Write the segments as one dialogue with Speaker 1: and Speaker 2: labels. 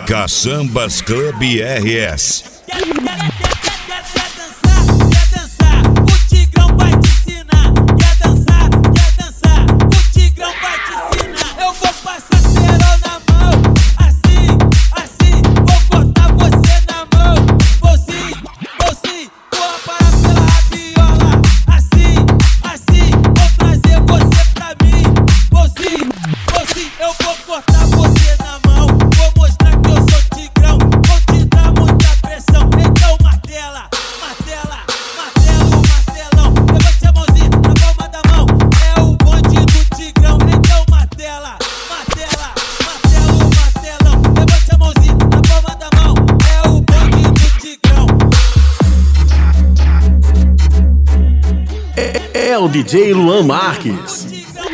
Speaker 1: Caçambas Club RS.
Speaker 2: É o DJ Luan Marques.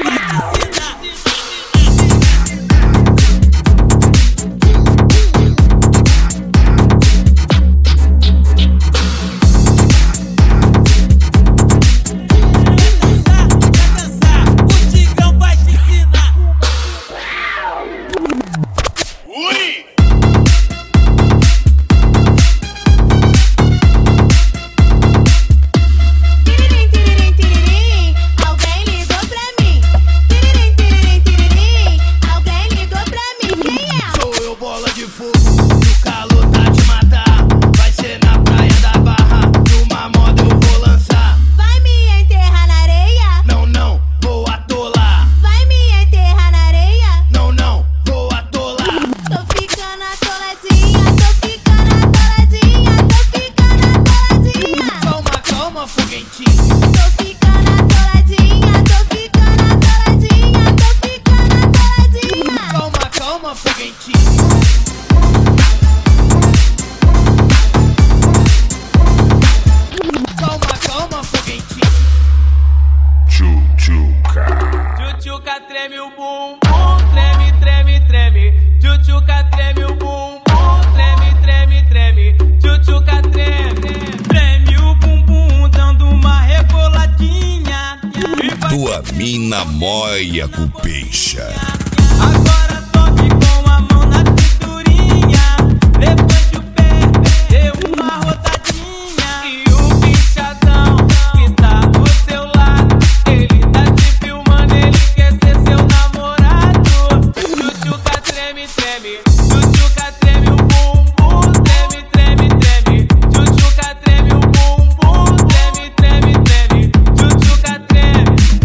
Speaker 3: Tchutchuca treme o bumbum, treme, treme, treme. Tchutchuca treme o bumbum, treme, treme, treme. Tchutchuca treme, treme o bumbum, dando uma reboladinha.
Speaker 1: Tua mina moia com peixa.
Speaker 3: Agora sobe com a mão na cinturinha, levante o pé, dê uma rodadinha. E o bichadão que tá do seu lado, ele tá te filmando, ele quer ser seu namorado. Tchutchuca treme, treme, tchutchuca treme o bumbum, treme, treme, treme. Tchutchuca treme o bumbum, treme, treme, treme. Tchutchuca treme.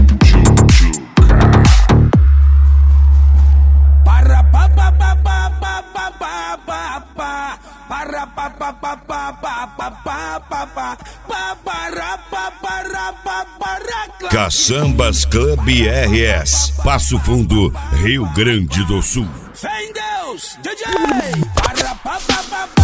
Speaker 4: Para pa pa pa pa pa pa pa pa pa. Para pa pa pa pa pa pa pa pa pa. Pa para pa para pa para.
Speaker 1: Caçambas Club RS. Passo Fundo, Rio Grande do Sul.
Speaker 4: Fé em Deus, DJ. Para pa pa pa